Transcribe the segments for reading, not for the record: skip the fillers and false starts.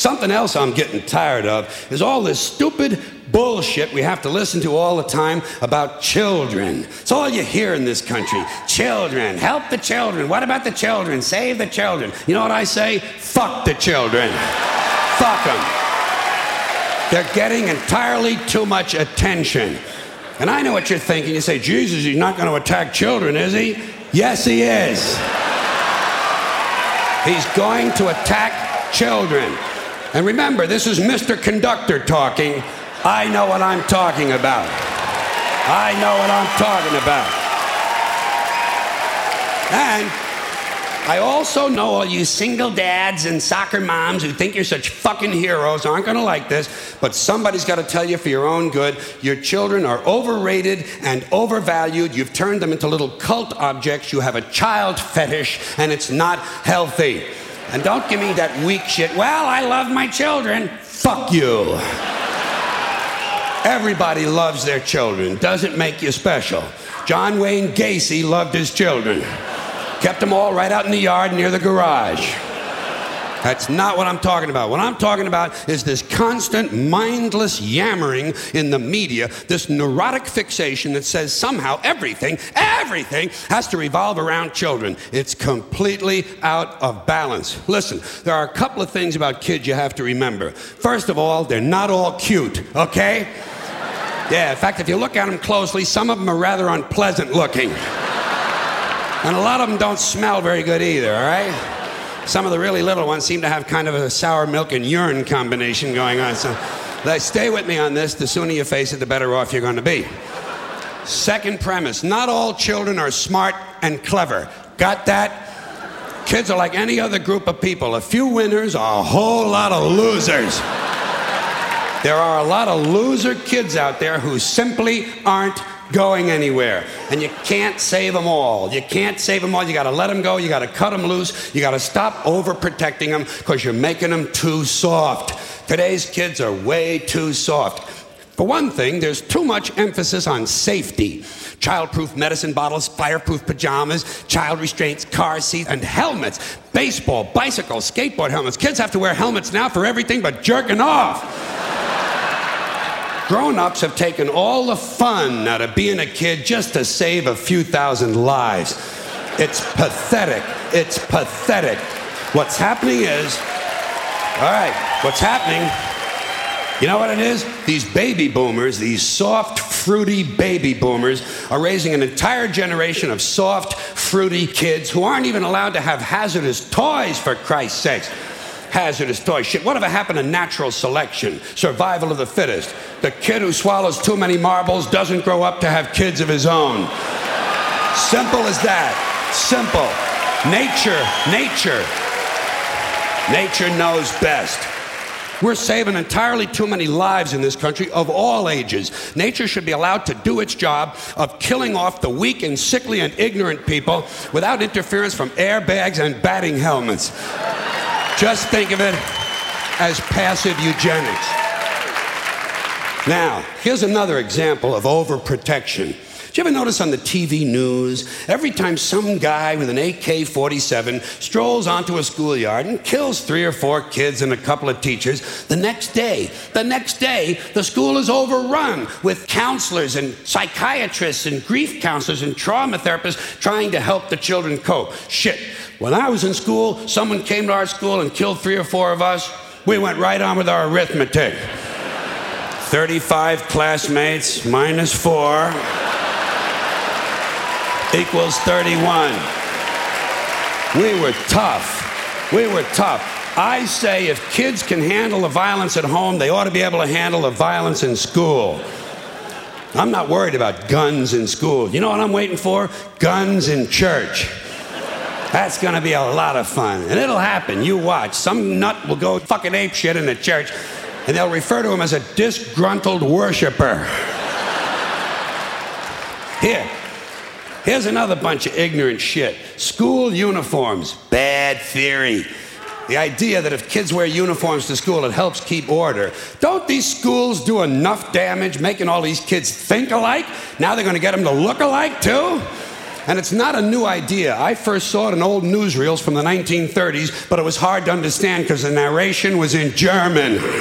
Something else I'm getting tired of is all this stupid bullshit we have to listen to all the time about children. It's all you hear in this country. Children, help the children. What about the children? Save the children. You know what I say? Fuck the children. Fuck them. They're getting entirely too much attention. And I know what you're thinking. You say, Jesus, he's not going to attack children, is he? Yes, he is. He's going to attack children. And remember, this is Mr. Conductor talking. I know what I'm talking about. I know what I'm talking about. And I also know all you single dads and soccer moms who think you're such fucking heroes aren't going to like this, but somebody's got to tell you for your own good, your children are overrated and overvalued. You've turned them into little cult objects. You have a child fetish, and it's not healthy. And don't give me that weak shit, well, I love my children. Fuck you. Everybody loves their children. Doesn't make you special. John Wayne Gacy loved his children. Kept them all right out in the yard near the garage. That's not what I'm talking about. What I'm talking about is this constant, mindless yammering in the media, this neurotic fixation that says somehow everything has to revolve around children. It's completely out of balance. Listen, there are a couple of things about kids you have to remember. First of all, they're not all cute, okay? Yeah, in fact, if you look at them closely, some of them are rather unpleasant looking. And a lot of them don't smell very good either, all right? Some of the really little ones seem to have kind of a sour milk and urine combination going on. So stay with me on this. The sooner you face it, the better off you're going to be. Second premise, not all children are smart and clever. Got that? Kids are like any other group of people. A few winners, a whole lot of losers. There are a lot of loser kids out there who simply aren't going anywhere. And you can't save them all. You can't save them all. You got to let them go. You got to cut them loose. You got to stop overprotecting them because you're making them too soft. Today's kids are way too soft. For one thing, there's too much emphasis on safety. Child-proof medicine bottles, fireproof pajamas, child restraints, car seats, and helmets. Baseball, bicycle, skateboard helmets. Kids have to wear helmets now for everything but jerking off. Grown-ups have taken all the fun out of being a kid just to save a few thousand lives. It's pathetic. It's pathetic. What's happening is, you know what it is? These baby boomers, these soft, fruity baby boomers are raising an entire generation of soft, fruity kids who aren't even allowed to have hazardous toys, for Christ's sakes. Hazardous toys. Shit, whatever happened to natural selection? Survival of the fittest. The kid who swallows too many marbles doesn't grow up to have kids of his own. Simple as that. Simple. Nature knows best. We're saving entirely too many lives in this country of all ages. Nature should be allowed to do its job of killing off the weak and sickly and ignorant people without interference from airbags and batting helmets. Just think of it as passive eugenics. Now, here's another example of overprotection. Did you ever notice on the TV news, every time some guy with an AK-47 strolls onto a schoolyard and kills 3 or 4 kids and a couple of teachers, the next day, the school is overrun with counselors and psychiatrists and grief counselors and trauma therapists trying to help the children cope. Shit, when I was in school, someone came to our school and killed 3 or 4 of us. We went right on with our arithmetic. 35 classmates minus 4 equals 31. We were tough. I say if kids can handle the violence at home, they ought to be able to handle the violence in school. I'm not worried about guns in school. You know what I'm waiting for? Guns in church. That's going to be a lot of fun. And it'll happen. You watch. Some nut will go fucking apeshit in the church, and they'll refer to him as a disgruntled worshiper. Here's another bunch of ignorant shit. School uniforms. Bad theory. The idea that if kids wear uniforms to school, it helps keep order. Don't these schools do enough damage making all these kids think alike? Now they're going to get them to look alike, too? And it's not a new idea. I first saw it in old newsreels from the 1930s, but it was hard to understand because the narration was in German. All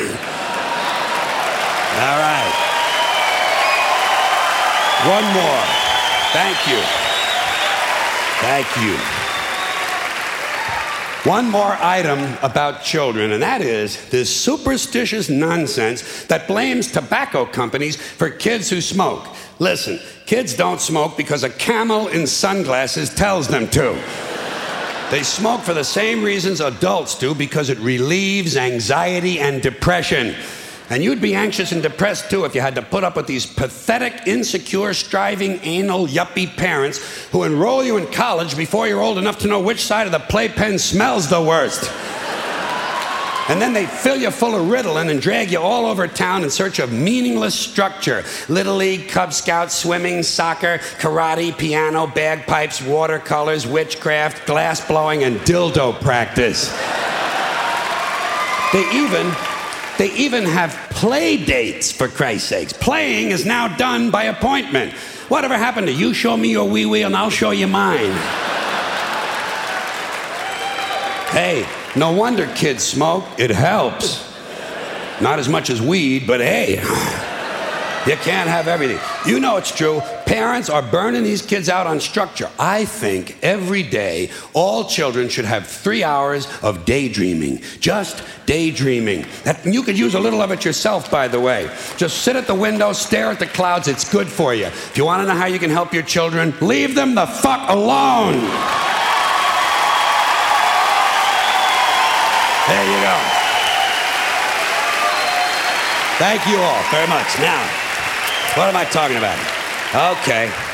right. One more. Thank you. Thank you. One more item about children, and that is this superstitious nonsense that blames tobacco companies for kids who smoke. Listen, kids don't smoke because a camel in sunglasses tells them to. They smoke for the same reasons adults do, because it relieves anxiety and depression. And you'd be anxious and depressed, too, if you had to put up with these pathetic, insecure, striving, anal, yuppie parents who enroll you in college before you're old enough to know which side of the playpen smells the worst. And then they fill you full of Ritalin and drag you all over town in search of meaningless structure. Little League, Cub Scouts, swimming, soccer, karate, piano, bagpipes, watercolors, witchcraft, glass blowing, and dildo practice. They even have play dates, for Christ's sakes. Playing is now done by appointment. Whatever happened to you show me your wee-wee and I'll show you mine? Hey, no wonder kids smoke. It helps. Not as much as weed, but hey, you can't have everything. You know it's true. Parents are burning these kids out on structure. I think every day all children should have 3 hours of daydreaming. Just daydreaming. You could use a little of it yourself, by the way. Just sit at the window, stare at the clouds. It's good for you. If you want to know how you can help your children, leave them the fuck alone. There you go. Thank you all very much. Now, what am I talking about? Okay.